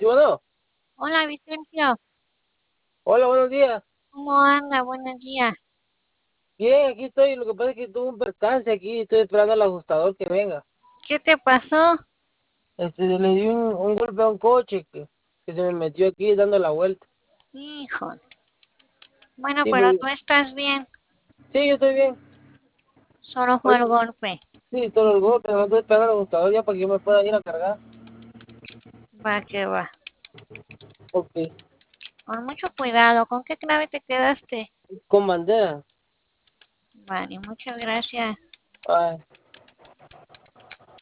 bueno, Hola Vicencio, hola, buenos días. ¿cómo anda? Buenos días. Bien, aquí estoy. Lo que pasa es que tuve un percance aquí. Estoy esperando al ajustador que venga. ¿Qué te pasó? Le di un golpe a un coche que se me metió aquí dando la vuelta. Hijo. Bueno, Sí, pero tú estás bien. sí, yo estoy bien. Solo fue el Oye, golpe. sí, todo el golpe. Me estoy esperando al ajustador ya para que yo me pueda ir a cargar. Va que va. Ok. Con mucho cuidado. ¿Con qué clave te quedaste? Con bandera. Vale, muchas gracias. Ay.